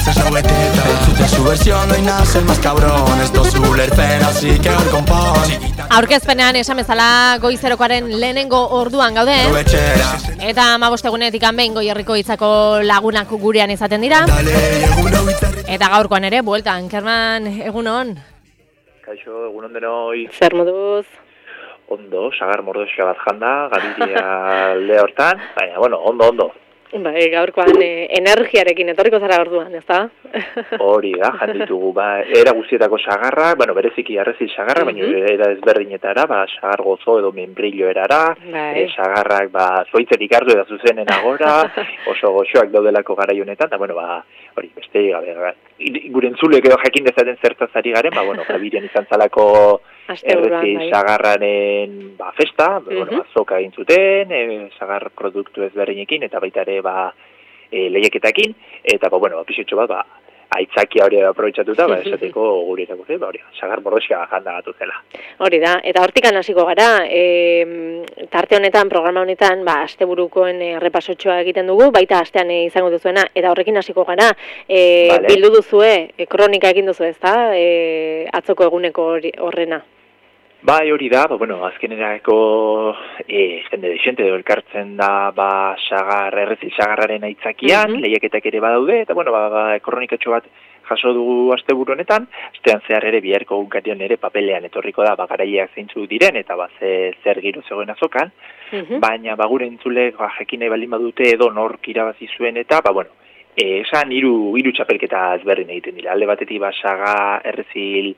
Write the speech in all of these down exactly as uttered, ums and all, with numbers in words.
haces la hueteta. Entzute su versión, hoy nace el más cabrón. Esto es ulertzen, así que hor konpon. Aurkezpenean esan bezala goizerokoaren lehenengo orduan gaude. Eta hamabostegunetik behin Goierriko Hitzako lagunak gurean izaten dira. Eta gaurkoan ere, bueltan, Kerman, egunon. Kaixo, egunon denoi. Zer moduz? Ondo, sagar mordoxka bat janda, gabiria alde hortan, baina, bueno, ondo, ondo. Bai, gaurkoan eh, energiarekin etorriko zara orduan, ezta? Hori da, janditugu, ba, era guztietako sagarrak, bueno, bereziki arrezil sagarrak, mm -hmm. baina era ezberdinetara, ba, sagar gozo edo membrillo erara, e, sagarrak, ba, zoitzerik hartu eta zuzenen agora, oso goxoak daudelako garai honetan, eta, bueno, ba, hori, beste, gabe, ba, gure entzulek edo jakin dezaten zertazari garen, ba, bueno, gabirian izan zalako errezil sagarraren, ba, festa, mm -hmm. bueno, azoka egin zuten, e, sagar produktu ezberdinekin, eta baita ere, ba, e, lehiaketakin, eta, ba, bueno, pixetxo bat, ba, aitzakia hori aprobetxatuta, ba, esateko guretako zen, ba, hori, sagar mordoxka janda gatu zela. Hori da, eta hortikan hasiko gara, e, tarte honetan, programa honetan, ba, asteburukoen e, repasotxoa egiten dugu, baita astean e, izango duzuena, eta horrekin hasiko gara, e, vale. Bildu duzue, e, kronika egin duzu ezta, e, atzoko eguneko horrena. Bai, hori da, ba, bueno, azkenerako e, jende desente edo elkartzen da ba, sagar, errezil sagarraren aitzakian, mm -hmm. lehiaketak ere badaude, eta bueno, ba, ba, kronikatxo bat jaso dugu asteburu honetan, astean zehar ere biharko egunkarian ere papelean etorriko da, ba, garaileak zeintzu diren, eta ba, ze, zer giro zegoen azokan, mm -hmm. baina ba, gure entzulek ba, jakin nahi baldin badute edo nork irabazi zuen, eta ba, bueno, e, esan hiru hiru txapelketa ezberdin egiten dira, alde batetik ba, saga, errezil,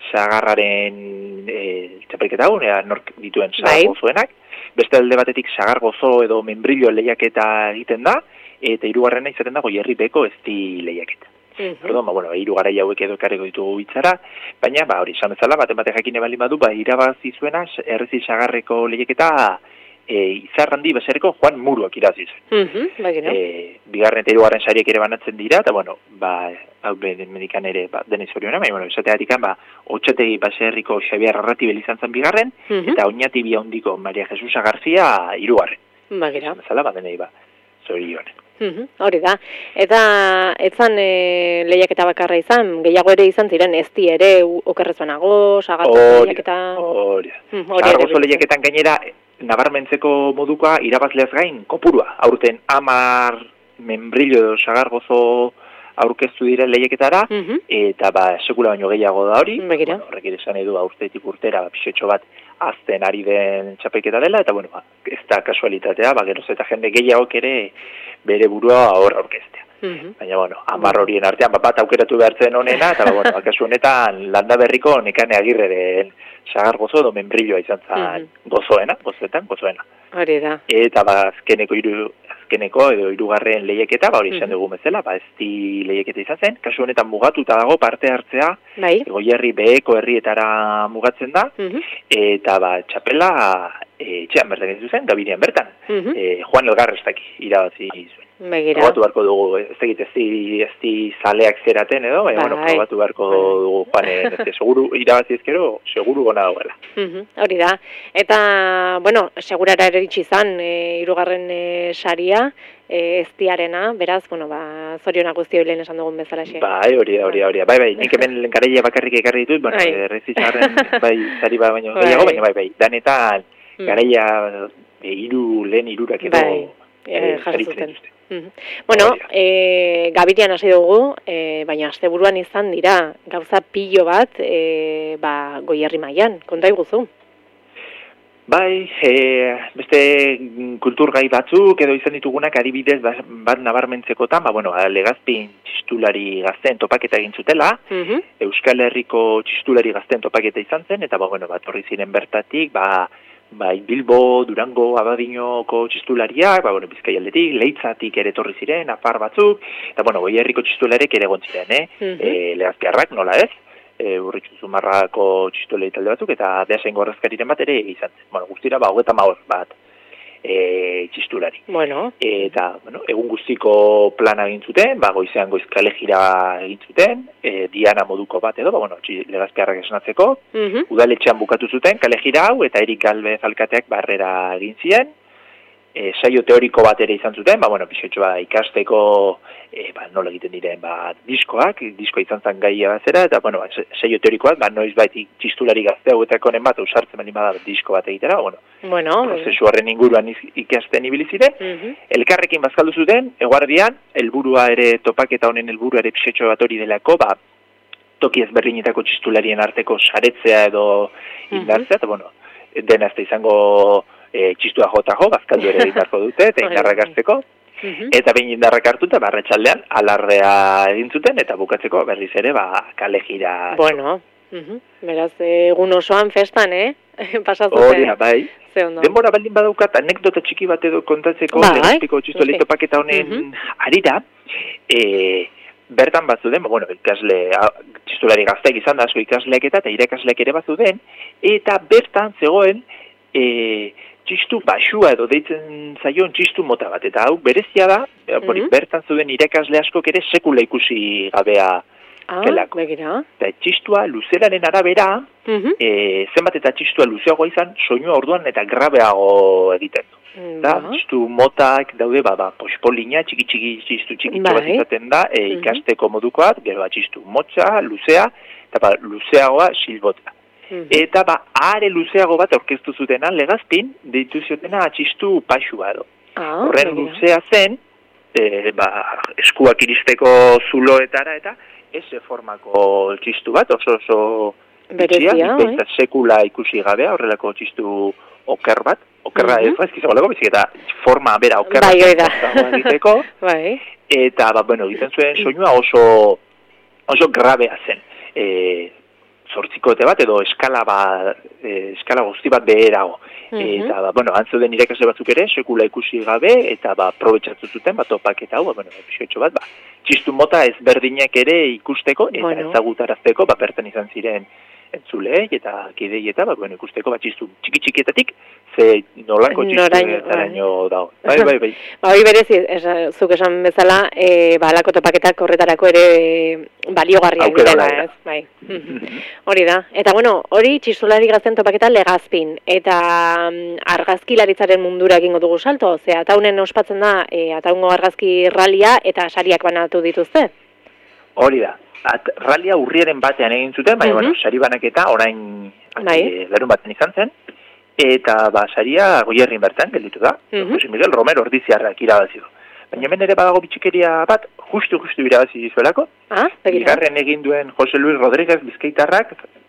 sagarraren e, txapelketa hau, nork dituen sagar gozoenak, beste alde batetik sagar gozo edo membrillo lehiaketa egiten da, eta hirugarrena izaten da Goierripeko ezti lehiaketa. Mm-hmm. Perdón, ba, bueno, hiru garai hauek edo ekarriko ditugu hitzara, baina, ba, hori, esan bezala, baten batek jakine baldin badu, ba, irabazi zuena, errezil sagarreko lehiaketa e, izarrandi bezereko Juan Muruak irabazi zuen. Mm-hmm, e, bigarren eta hirugarren sariek ere banatzen dira, eta, bueno, ba, hau medikan ere, ba, denez horiona, baina, bueno, esateatik, ba, Otxategi baserriko Xabiar Arratibel izan zen bigarren, mm-hmm. eta Oñatibia hondiko Maria Jesusa Garzia hirugarren. Bagira. Bezala, ba, denei, ba, zorion. Mm-hmm, hori da. Eta, etzan e, lehiaketa bakarra izan, gehiago ere izan ziren, ezti ere, okerrezuanago, sagarko lehiaketa... Hori da, hori da. Sagargozo lehiaketan gainera, nabarmentzeko modukoa irabazleaz gain, kopurua. Aurten amar membrillo edo sagargozo aurkeztu diren lehiaketara, mm-hmm. eta ba, sekula baino gehiago da hori, bueno, horrek ere esan edu urtetik urtera, ba, pixetxo bat azten ari den txapelketa dela, eta bueno, ba, ez da kasualitatea, ba, geroz eta jende gehiagok ere bere burua hor aurkeztea. Mm-hmm. Baina, bueno, hamar horien artean, ba, bat aukeratu behartzen honena, eta ba, bueno, kasu honetan landa berriko Nekane Agirreren sagar gozo edo membrilloa izan zen mm-hmm. gozoena, gozoetan, gozoena. Hori da. Eta ba, azkeneko iru, azkeneko edo hirugarren lehiaketa, ba hori izan dugu bezala, ba ezti lehiaketa izan zen, kasu honetan mugatuta dago parte hartzea, bai. Goierri beheko herrietara mugatzen da, mm-hmm. eta ba txapela e, etxean bertan ez zen, Gabirian bertan, mm-hmm. e, Juan Elgarreztak irabazi zuen. Begira. Probatu beharko dugu, ez egit ezti, ezti zaleak zeraten edo, baina, bueno, probatu beharko dugu Juanen, ez seguru irabazi ezkero, seguru gona dagoela. Mm-hmm. Hori da, eta, bueno, segurara ere itxi izan, e, hirugarren e, saria, e, eztiarena, beraz, bueno, ba, zorionak guzti hori lehen esan dugun bezala xe. Bai, hori da, hori da, hori da, bai, bai, nik hemen garaia bakarrik ekarri ditut, bueno, errezitzarren, bai, sari ba baino gehiago, baina bai, bai, danetan garaia hiru lehen hirurak edo, bai. E, jasotzen. Mm-hmm. Bueno, e, Gabirian hasi dugu, e, baina asteburuan izan dira gauza pilo bat e, ba, Goierri mailan, konta iguzu. Bai, e, beste kulturgai batzuk edo izan ditugunak adibidez bat nabarmentzekotan, ba, bueno, Legazpin txistulari gazten topaketa egin zutela, mm-hmm. Euskal Herriko txistulari gazten topaketa izan zen, eta ba, bueno, bat horri ziren bertatik, ba, bai, Bilbo, Durango, Abadiñoko txistulariak, ba, bueno, Bizkaialdetik, Leitzatik ere torri ziren, apar batzuk, eta, bueno, Goierriko txistularek ere egon ziren, eh? Mm-hmm. e, Legazpiarrak, nola ez? E, Urritxu Zumarrako txistulei talde batzuk, eta Beasaingo Horrezkariren bat ere izan zen. Bueno, guztira, ba, hogeta maor bat e, txistulari. Bueno. E, eta, bueno, egun guztiko plana egin zuten, ba, goizean goiz kalejira egin zuten, e, diana moduko bat edo, ba, bueno, Legazpiarrak esnatzeko, mm-hmm. udaletxean bukatu zuten kalejira hau, eta Erik Galvez alkateak barrera egin ziren, e, saio teoriko bat ere izan zuten, ba, bueno, pixetxo ba, ikasteko, e, ba, nola egiten diren, ba, diskoak, diskoa izan zen gaia bazera, eta, bueno, ba, saio teorikoak, ba, noiz baiti txistulari gazte hauetako honen bat, usartzen bali bada disko bat egitera, bueno, bueno prozesu horren inguruan ikasten ibili ziren, uh -huh. Elkarrekin bazkaldu zuten, eguardian, helburua ere, topaketa honen helburua ere pixetxo bat hori delako, ba, toki ezberdinetako txistularien arteko saretzea edo indartzea, eta, bueno, dena ez da izango e, txistua jota jo, bazkaldu ere ditarko dute, eta indarrak hartzeko, eta behin indarrak hartuta, barretxaldean, alardea egin zuten, eta bukatzeko berriz ere, ba, kale jira. Bueno, uh-huh. Beraz, egun osoan festan, eh? Pasatzen. Hori, bai. Denbora baldin badaukat, anekdota txiki bat edo kontatzeko, ba, legazpiko txistuali topaketa honen uh-huh. arira, e, bertan batzuden, bueno, ikasle, txistulari gazteak izan da, asko ikasleak eta, eta irakasleak ere batzuden, eta bertan zegoen, e, txistu basua edo deitzen zaion txistu mota bat, eta hau berezia da, mm-hmm. bertan zuden irakasle askok ere sekula ikusi gabea ah, kelako. Begira. Eta txistua luzeraren arabera, mm-hmm. e, zenbat eta txistua luzeagoa izan, soinua orduan eta grabeago egiten du. Mm, da, ba. Txistu motak daude, ba, ba, pospolina, txiki-txiki txistu txikitxo bat izaten da, e, mm-hmm. ikasteko modukoat, gero ba, txistu motza, luzea, eta ba, luzeagoa silbota. Mm-hmm. Eta ba, are luzeago bat aurkeztu zutenan legazpin, deitu ziotena txistu paxua edo. Ah, horren luzea zen, e, ba, eskuak iristeko zuloetara eta ese formako txistu bat, oso oso berezia, bai? Sekula ikusi gabea, horrelako txistu oker bat, okerra mm-hmm. ez gaizkizago lego, bizik eta forma bera okerra bai, egiteko, bai. Eta ba, bueno, egiten zuen soinua oso, oso grabea zen. E, zortzikote bat edo eskala ba, e, eskala guzti bat beherago. Mm-hmm. Eta, ba, bueno, antzeuden irakasle batzuk ere, sekula ikusi gabe, eta, ba, probetxatu zuten, bat topaketa hau, ba, bueno, episoetxo bat, ba, txistu mota ezberdinak ere ikusteko, eta bueno. ezagutarazteko, ba, bertan izan ziren entzulei, eta kidei, eta, ba, bueno, ikusteko, ba, txistu txiki-txikietatik, ze nolako txistuetaraino dago. Bai, bai, bai. Ba, hori berez, zuk esan bezala, e, ba, alako topaketak horretarako ere baliogarriak direla, ez? Bai. Hori da. Eta, bueno, hori txistulari gazten topaketa legazpin. Eta um, argazkilaritzaren mundura egingo dugu salto. Ze, ataunen ospatzen da, e, ataungo argazki ralia eta sariak banatu dituzte. Hori da. At, ralia urriaren batean egin zuten, baina, uh-huh. bueno, sari banaketa orain bai. e, larun baten izan zen. Eta, ba, saria Goierrin bertan gelditu da. Uh-huh. Jose Miguel Romero ordiziarrak irabazi du. Baina hemen ere badago bitxikeria bat, justu-justu irabazi dizuelako. Ah, bigarren egin duen Jose Luis Rodríguez Bizkaitarrak,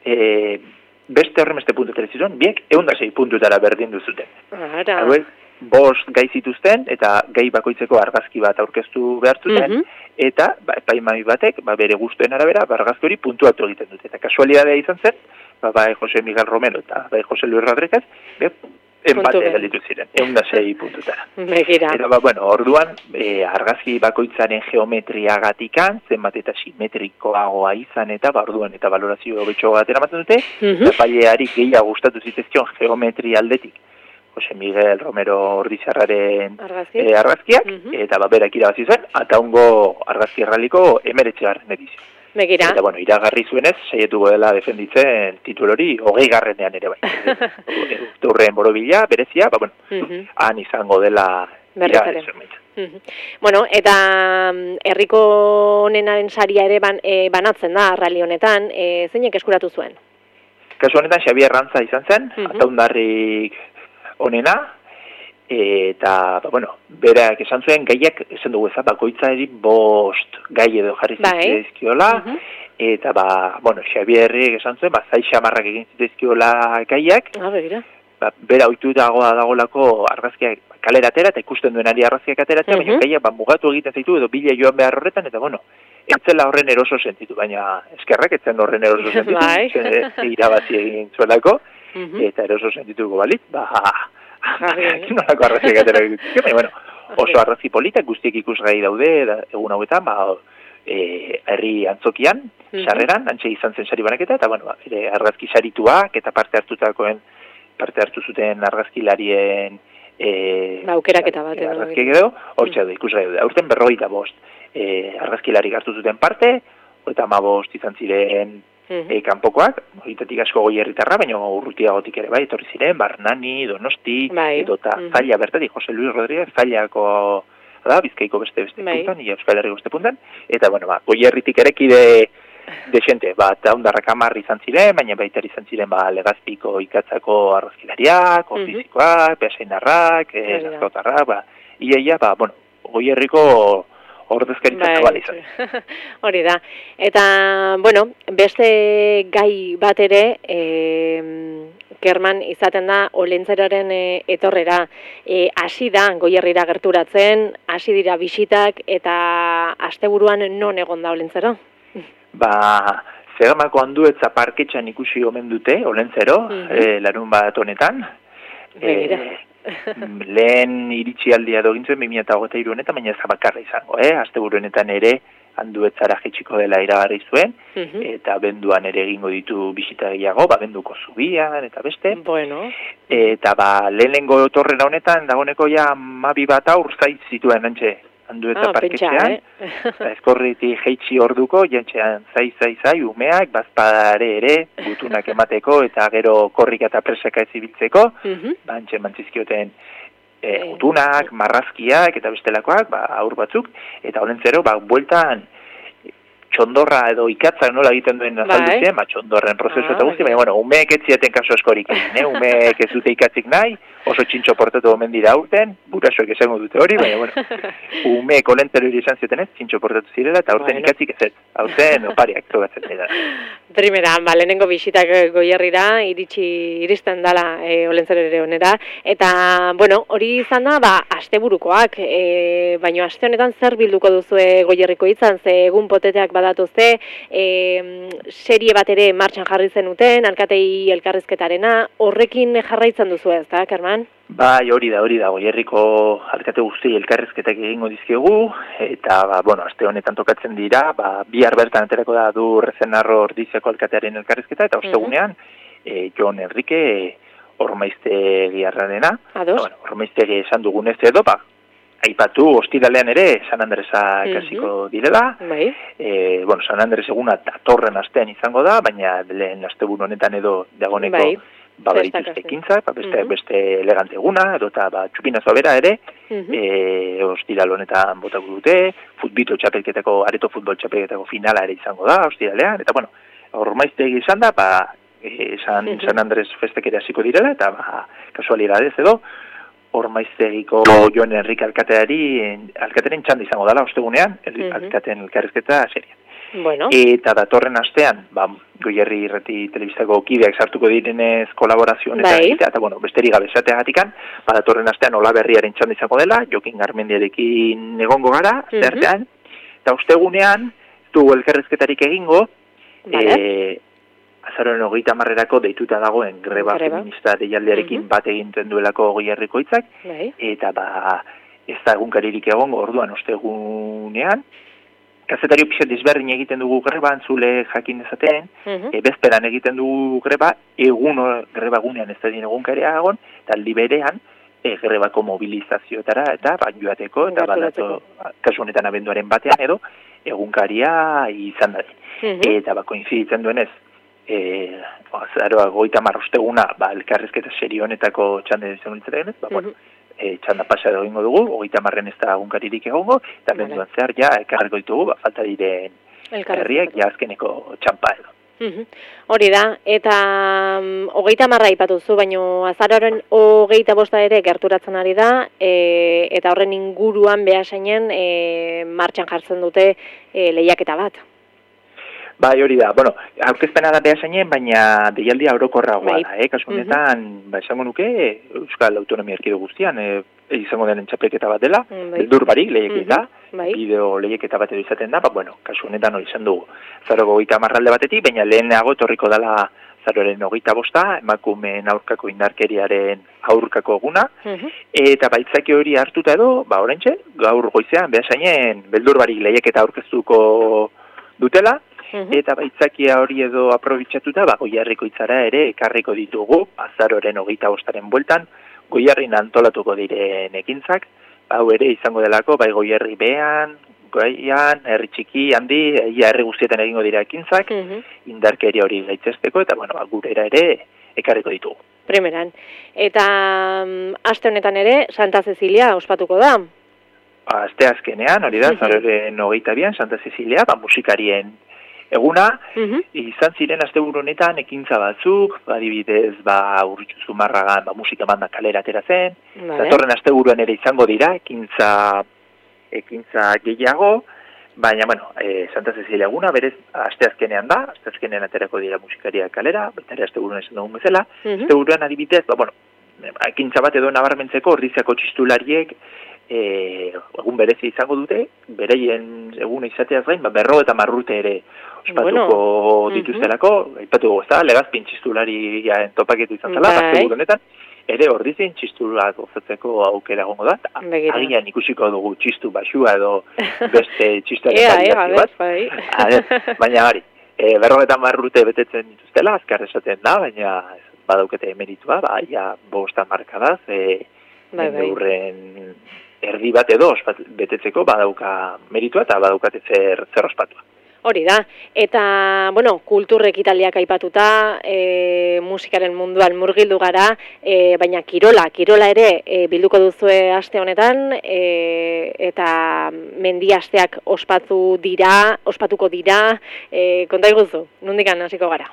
e, beste horremeste puntutera zituen, biek egun da sei puntutara berdin duzuten. Ara. Hauek, bost gai zituzten, eta gai bakoitzeko argazki bat aurkeztu behartuten, uh-huh. eta ba, epaimai batek, ba, bere guztuen arabera, ba, argazki hori puntuatu egiten dute. Eta kasualidadea izan zen, ba, bai Jose Miguel Romero eta bai Jose Luis Rodríguez, be, empate gelditu ziren, egun da sei puntutara. Begira. Eta, ba, bueno, orduan, e, argazki bakoitzaren geometriagatikan, zenbat eta simetrikoagoa izan, eta, ba, orduan, eta valorazio betxo bat eramaten dute, uh-huh. eta paileari gehiago gustatu zitezkion geometria aldetik. Jose Miguel Romero Ordizarraren Argazki? e, argazkiak, uh-huh. eta, ba, berak irabazi zuen, eta ongo argazki erraliko emeretxegarren edizio. Begira. Eta, bueno, iragarri zuenez, saietuko dela defenditzen titulu hori hogei garrenean ere bai. Urren borobila, berezia, ba, bueno, uh-huh. han izango dela iragarri zuen. Uh-huh. Bueno, eta herriko honenaren saria ere ban, e, banatzen da, rally honetan, e, zeinek eskuratu zuen? Kasu honetan, Xabier Rantza izan zen, uh-huh. ataundarrik honena, eta, ba, bueno, berak esan zuen, gaiak, esan dugu ezak, bakoitzari bost gai edo jarri zitezkiola, uh-huh. eta, ba, bueno, Xabierrik esan zuen, ba, zai xamarrak egin zitezkiola gaiak, ah, begira. Ba, bera oitu dagoa dagolako argazkiak kalera atera, eta ikusten duenari argazkiak ateratzea, uh-huh. baina gaiak, ba, mugatu egiten zaitu, edo bila joan behar horretan, eta, bueno, etzela horren eroso sentitu, baina eskerrak etzen horren eroso sentitu, ze irabazi egin zuelako, uh-huh. eta eroso sentituko balit, ba, nolako arrazkiak atera egiten, baina, bueno, oso arrazki politak guztiek ikusgai daude, da, egun hauetan, ba, e, herri antzokian, sarreran, antxe izan zen sari banaketa, eta, bueno, ba, ere argazki sarituak, eta parte hartutakoen, parte hartu zuten argazkilarien, e, ba, aukeraketa bat edo. Argazkiak edo, hortxe daude, ikusgai daude. Aurten berrogeita bost, e, argazkilarik hartu zuten parte, eta ma bost izan ziren mm-hmm. e, kanpokoak, horitatik asko Goierritarra, baina urrutiagotik ere bai, etorri ziren, Barnani, Donosti, bai. Edo eta mm-hmm. Zaila bertatik, Jose Luis Rodríguez, Zailako da, Bizkaiko beste beste bai. Puntan, ia Euskal Herriko beste puntan, eta bueno, ba, Goierritik ere kide desente, ba, taundarrak amarri izan ziren, baina baita izan ziren, ba, Legazpiko ikatzako arrozkilariak, orfizikoak, mm-hmm. Beasaindarrak, eh, Lazkotarrak, ba, ia, ia, ba, bueno, Goierriko ordezkaritza zabal izan. Hori da. Eta, bueno, beste gai bat ere, e, Kerman izaten da Olentzeraren e, etorrera. E, hasi da, Goierrira gerturatzen, hasi dira bisitak, eta asteburuan non egon da Olentzero? Ba, Zegamako Anduetza parketxan ikusi omen dute, Olentzero, mm-hmm. e, larun bat honetan. Begira. E, lehen iritzialdia dogintzen bi mila hogeita hiru honetan, baina ez bakarra izango, eh? Asteburu honetan ere Anduetzara jaitsiko dela iragarri zuen, uh-huh. eta benduan ere egingo ditu bisita gehiago, ba benduko zubian eta beste. Bueno. Eta ba lehenengo torrera honetan dagoneko ja hamabi bat aur zait zituen antxe Anduetza ah, parketxean. Eh? Eskorriti jeitsi orduko, jantxean zai, zai, zai, umeak, bazpadare ere, gutunak emateko, eta gero korrika eta presaka ez ibiltzeko, uh-huh. bantxe mantzizkioten e, gutunak, marrazkiak, eta bestelakoak, ba, aur batzuk, eta Olentzero, ba, bueltan, txondorra edo ikatzak nola egiten duen azalduzen, ba, txondorren prozesu ah, eta guzti, baina, bueno, umeek etziaten kaso askorik, eh? Umeek ez dute ikatzik nahi, oso txintxo portatu omen dira aurten, burasoek esango dute hori, baina, bueno, umeek Olentzero hori izan zioten ez, txintxo portatu zirela, eta aurten bueno. Ikatzik ez ez, aurten opariak togatzen dira. Primera, ba, lehenengo bisitak Goierrira, iritsi, iristen dala e, Olentzero ere onera, eta, bueno, hori izan da, ba, asteburukoak, e, baina aste honetan zer bilduko duzue Goierriko izan, ze egun poteteak badatuzte, e, serie bat ere martxan jarri zenuten, alkatei elkarrizketarena, horrekin jarraitzen duzu ez da, Kerman? Bai, hori da, hori da, Goierriko alkate guzti elkarrizketak egingo dizkiegu, eta, ba, bueno, aste honetan tokatzen dira, ba, bihar bertan aterako da du Rezenarro Ordiziako alkatearen elkarrizketa, eta ostegunean, mm-hmm. e, Jon Enrique Ormaiztegi arranena, bueno, Ormaiztegi esan dugunez edo, ba, aipatu ostiralean ere San Andresa ikasiko mm-hmm. direla, bai. E, bueno, San Andres eguna datorren astean izango da, baina lehen asteburu honetan edo dagoneko, bai. Ba, baituzte ekintzak, ba, beste, uh-huh. beste elegante eguna, edo eta ba, txupinazoa bera ere, uh-huh. e, ostiral honetan botako dute, futbito txapelketako, areto futbol txapelketako finala ere izango da, ostiralean, eta bueno, Ormaiztegi izan da, ba, e, San, uh-huh. San Andres festek ere hasiko direla, eta ba, kasualidadez edo, Ormaiztegiko Jon Enrique alkateari, alkatearen txanda izango dela, ostegunean, uh-huh. alkateen elkarrizketa serian. Bueno. Eta datorren astean, ba, Goierri irrati telebistako kideak sartuko direnez kolaborazio honetan bai. Egitea, eta bueno, besterik gabe esateagatikan, ba, datorren astean Olaberriaren txanda izango dela, Jokin Garmendiarekin egongo gara, uh-huh. zertean, eta ostegunean, du elkarrizketarik egingo, vale. e, azaroren hogeita hamarrerako deituta dagoen greba, greba. Feminista deialdiarekin uh-huh. bat eginten duelako Goierriko hitzak, bai. Eta ba, ez da egunkaririk egongo orduan ostegunean, Kazetario pixet desberdin egiten dugu greba, antzule jakin dezaten, uh-huh. e, bezperan egiten dugu greba, egun greba gunean ez da din egunkarea egon, eta aldi berean, e, grebako mobilizazioetara, eta bat joateko, eta badato, kasu honetan abenduaren batean edo, egunkaria izan da din. Uh-huh. Eta ba, koinziditzen duenez, e, azaroa goita marrosteguna, ba, elkarrizketa serio honetako txande izan ditzaten, ba, bueno, uh-huh. E, txanda pasa egingo dugu, hogeita marren ez da egunkaririk egongo, eta vale. Benduan zehar ja ekarriko ditugu, ba, falta diren herriak ja azkeneko txampa edo. Uh-huh. Hori da, eta um, hogeita marra ipatuzu, baino azaroren hogeita bosta ere gerturatzen ari da, e, eta horren inguruan behasainen e, martxan jartzen dute e, lehiaketa bat. Bai, hori da, bueno, aurkezpena da behasainen, baina deialdia orokorragoa da, eh? Kasu honetan, uh-huh. ba, esango nuke, Euskal Autonomia Erkidego guztian, e, izango denen txapelketa bat dela, bai. Eldur barik, lehiaketa, uh-huh. bai. Bideo lehiaketa bat edo izaten da, ba, bueno, kasu honetan hori izan dugu. Zaroko hogeita marralde batetik, baina lehenago etorriko dela zaroren hogeita bosta, emakumeen aurkako indarkeriaren aurkako eguna, uh-huh. eta baitzaki hori hartuta edo, ba, orentxe, gaur goizean, behasainen, beldur barik lehiaketa aurkeztuko dutela, eta baitzakia hori edo aprobitxatuta, ba, Goierriko hitzara ere ekarriko ditugu, azaroren hogeita bostaren bueltan, Goierrin antolatuko diren ekintzak, hau ere izango delako, bai Goierri behan, herrikoian, herri txiki, handi, ia herri guztietan egingo dira ekintzak, mm-hmm. indarkeria hori gaitzesteko, eta bueno, gurera ere ekarriko ditugu. Primeran. Eta um, aste honetan ere, Santa Cecilia ospatuko da? Aste azkenean, hori da, zareren hogeita bian, Santa Cecilia, ba, musikarien eguna, uh-huh. izan ziren asteburu honetan ekintza batzuk, adibidez, ba, Urritxu Zumarragan, ba, musika banda kalera atera zen, vale. Datorren asteburuan ere izango dira, ekintza, ekintza gehiago, baina, bueno, e, Santa Cecilia eguna, berez, aste azkenean da, aste azkenean aterako dira musikaria kalera, baita ere asteburuan esan dugun bezala, uh-huh. asteburuan adibidez, ba, bueno, ekintza bat edo nabarmentzeko, Ordiziako txistulariek, E, egun berezi izango dute, bereien egun izateaz gain, ba, berro eta marrute ere ospatuko bueno. dituztelako, uh-huh. aipatuko ez da, legazpin txistulari topaketu izan zela, bazte honetan, ere ordizien txistulak gozatzeko aukera gongo da, agian ikusiko dugu txistu basua edo beste txistuaren bat, baina bari, e, berro eta marrute betetzen dituztela, azkar esaten da, baina badaukete emeritua, ba, ja, bosta markadaz, e, bai, bai. Eurren erdi bat edo ospat, betetzeko badauka meritua eta badaukate zer, zer ospatua. Hori da, eta, bueno, kulturrek italiak aipatuta, e, musikaren munduan murgildu gara, e, baina kirola, kirola ere e, bilduko duzue aste honetan, e, eta mendi asteak ospatu dira, ospatuko dira, e, konta iguzu, nondikan hasiko gara?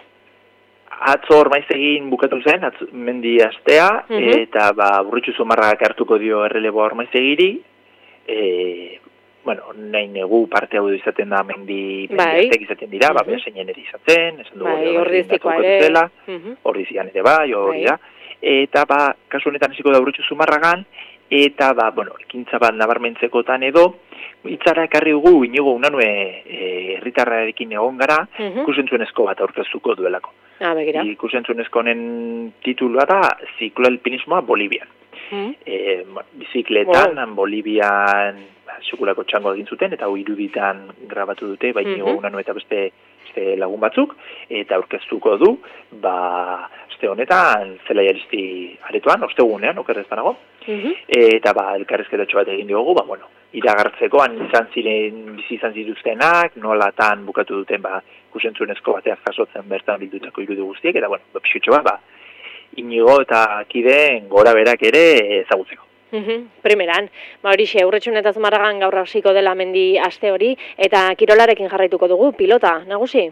Atzo ormaiz egin bukatu zen, atzo, mendi astea, uh-huh. eta ba, Urritxu Zumarragak hartuko dio erreleboa ormaiz egiri, e, bueno, nahi negu parte hau izaten da mendi, mendi bai. Asteak izaten dira, uh-huh. ba, behaseinen ere izaten, esan dugu, bai, ordizikoa ere, uh-huh. ordizian ere bai, hori da, eta ba, kasu honetan hasiko da Urritxu Zumarragan, eta ba, bueno, ekintza bat nabarmentzekotan edo, itzara ekarri dugu, inigo unanue herritarrarekin e, egon gara, uh-huh. ikusentzunezko bat aurkeztuko duelako. Ah, begira. Ikusentzunezko honen titulua da, zikloalpinismoa Bolivian. Uh-huh. E, bizikletan, wow. Bolivian, ba, sekulako txango egin zuten, eta iruditan grabatu dute, bai uh-huh. inigo unanue eta beste, beste lagun batzuk, eta aurkeztuko du, ba, aste honetan, Zelai Aristi aretoan, ostegunean, okerrez banago, uh-huh. eta ba, elkarrizketatxo bat egin diogu, ba, bueno, iragartzekoan izan ziren, bizi izan zituztenak, nolatan bukatu duten, ba, kusentzunezko bateak jasotzen bertan bildutako irudi guztiek, eta, bueno, pixutxo bat, ba, inigo eta kideen gora berak ere ezagutzeko. Uhum, primeran, ba horixe, Urretxun eta Zumarragan gaur hasiko dela mendi aste hori, eta kirolarekin jarraituko dugu, pilota, nagusi?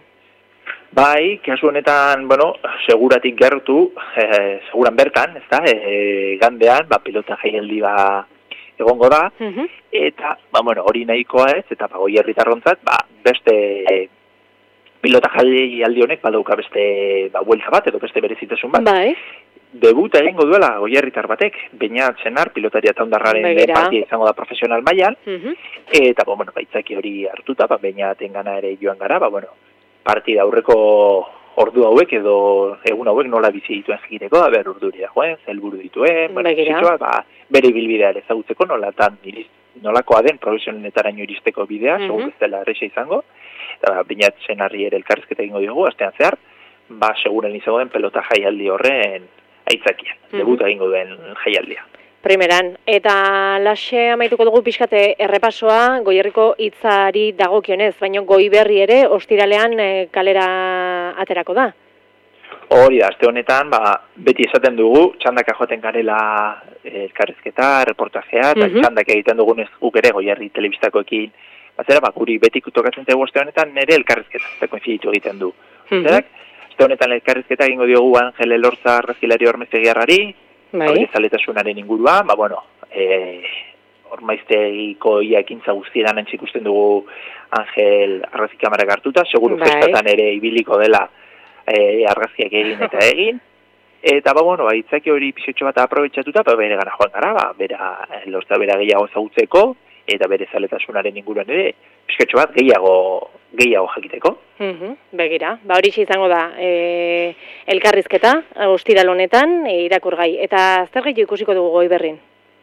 Bai, kasu honetan, bueno, seguratik gertu, eh, seguran bertan, ez da, eh, gandean, ba, pilota jaialdi ba, egongo da, uh-huh. eta, ba, bueno, hori nahikoa ez, eta ba, Goierritarrontzat, ba, beste e, pilota jaialdi honek badauka beste ba, buelta bat, edo beste berezitasun bat. Bai. Debuta egingo duela Goierritar batek, Beñat Senar, pilotaria taundarraren partia izango da profesional mailan, uh-huh. eta, ba, bueno, baitzaki hori hartuta, ba, Beñaten gana ere joan gara, ba, bueno, partida aurreko ordu hauek edo egun hauek nola bizi dituen jakiteko, da ber urduri da joen, zelburu dituen, bueno, zitua, ba, bere bilbidea ere ezagutzeko, nolatan iriz, nolakoa den profesionetaraino iristeko bidea, uh-huh. segun ez dela erresa izango, eta ba, Beñat Senarri ere elkarrizketa egingo diogu, astean zehar, ba, seguren izango den pelota jaialdi horren aitzakian, uh-huh. debuta egingo duen jaialdia. Primeran, eta laxe amaituko dugu pixkate errepasoa Goierriko hitzari dagokionez, baina Goiberri ere ostiralean e, kalera aterako da. Hori da, aste honetan, ba, beti esaten dugu, txandaka joaten garela elkarrizketa, reportajea, eta uh-huh. txandak egiten dugunez guk ere Goierri telebistakoekin, bazera, ba, guri beti tokatzen zego aste honetan nire elkarrizketa, eta koinziditu egiten du. Uh-huh. Aste honetan elkarrizketa egingo diogu Angel Elorza Arrazilari Ormezegiarrari, bai. Zaletasunaren inguruan, ba, bueno, e, ormaiztegiko ia ekintza guztietan antzik ikusten dugu Angel arrazi kamarak hartuta, seguru bai. Festatan ere ibiliko dela e, arraziak egin eta egin, eta, ba, bueno, ba, itzaki hori pixetxo bat aprobetxatuta, ba, bere gana joan gara, ba, bera, lortza bera gehiago zautzeko, eta bere zaletasunaren inguruan ere, pixetxo bat gehiago, gehiago jakiteko. Uhum, begira, ba hori izango da, e, elkarrizketa, ostiral honetan, e, irakurgai, eta zer gehiago ikusiko dugu Goiberrin?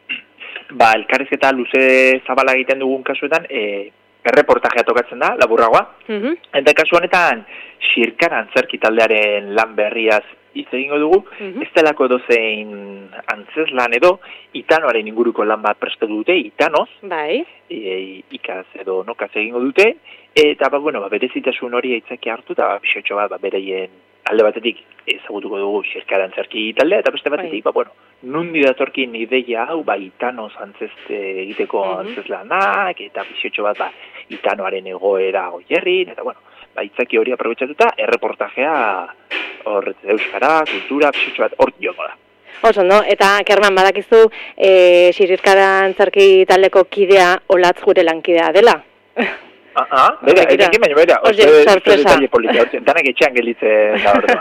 Ba, elkarrizketa luze zabala egiten dugun kasuetan, e, erreportajea tokatzen da, laburragoa, uhum. Eta kasu honetan, Xirkan antzerki taldearen lan berriaz hitz egingo dugu, mm-hmm. ez delako dozein antzeslan edo, itanoaren inguruko lan bat presto dute, itanoz, bai. E, ikaz edo nokaz egingo dute, eta ba, bueno, ba, berezitasun hori aitzaki hartu, eta ba, pixotxo bat, ba, bereien alde batetik ezagutuko dugu xerkara antzerki taldea, eta beste batetik, bai. ba, bueno, nundi datorkin ideia hau, ba, itanoz antzeste egiteko mm-hmm. antzeslanak, eta pixotxo bat, ba, itanoaren egoera Goierrin, eta bueno, baitzaki hori aprobetxatuta, erreportajea hor euskara, kultura, pixotxo bat hor joko da. Oso, no? Eta, Kerman, badakizu, e, Xirirkara antzerki taldeko kidea Olatz gure lankidea dela. Ah, ah, bera, ekin baino, bera, oso detalle polita, danak etxean gelitzen da hor.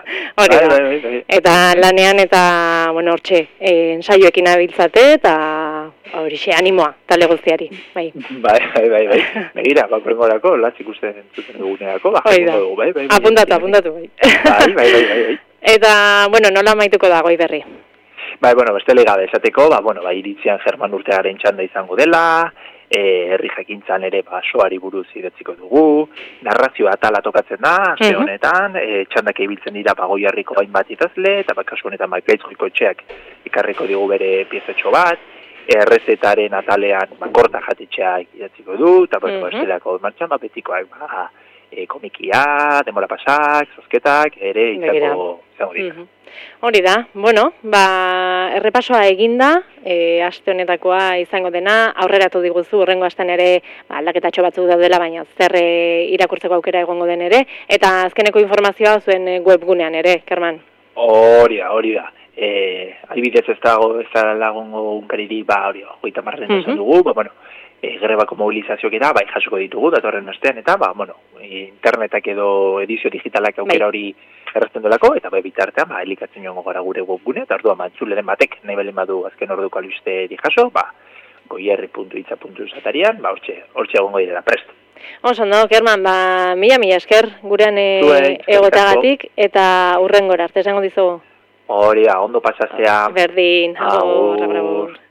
Hori, eta lanean eta, bueno, hortxe, ensaioekin abiltzate, eta hori xe, animoa, talde guztiari, bai. Bai, bai, bai, bai. Begira, bakoengorako, latz ikusten entzuten dugunerako, bakoengo dugu, bai, bai. Apuntatu, apuntatu, bai. Bai, bai, bai, bai. Eta, bueno, nola maituko da Goi Berri? Bai, bueno, bestele gabe esateko, ba, bueno, ba, iritzian German Urteagaren txanda izango dela, e, herri jakintzan ere ba, soari buruz idatziko dugu, narrazioa atala tokatzen da, aste honetan, e, txandak ibiltzen dira ba, Goierriko hainbat idazle, eta ba, kasu honetan ba, Gaizkoiko etxeak ikarriko digu bere piezetxo bat, errezetaren atalean ba, korta jatetxeak idatziko du, eta bueno, mm-hmm. bestelako martxan, ba, betikoak, ba, e, komikia, demora pasak, zozketak, ere izango izango dira. Mm-hmm. Hori da, bueno, ba, errepasoa eginda, e, aste honetakoa izango dena, aurreratu diguzu, horrengo astean ere ba, aldaketatxo batzuk daudela, baina zer e, irakurtzeko aukera egongo den ere, eta azkeneko informazioa zuen webgunean ere, Kerman. Hori da, hori da. E, adibidez ez dago, ez da lagungo unkariri, ba, hori, hogeita marren mm-hmm. esan dugu, ba, bueno, e, grebako mobilizazioak eta, bai, jasoko ditugu, datorren astean, eta, ba, bueno, internetak edo edizio digitalak aukera hori errazten dolako, eta bai bitartean, ba, elikatzen joango gara gure webgune, eta orduan matzuleren batek, nahi balen badu azken orduko albiste di jaso, ba, goierri puntu itza puntu zatarian, ba, hortxe, hortxe egongo direla prest. Oso, no, Kerman, ba, mila, mila esker, gurean e, egotagatik, eta urrengora, arte esango dizugu. Hori da, ondo pasazea. Berdin, agur, agur, agur.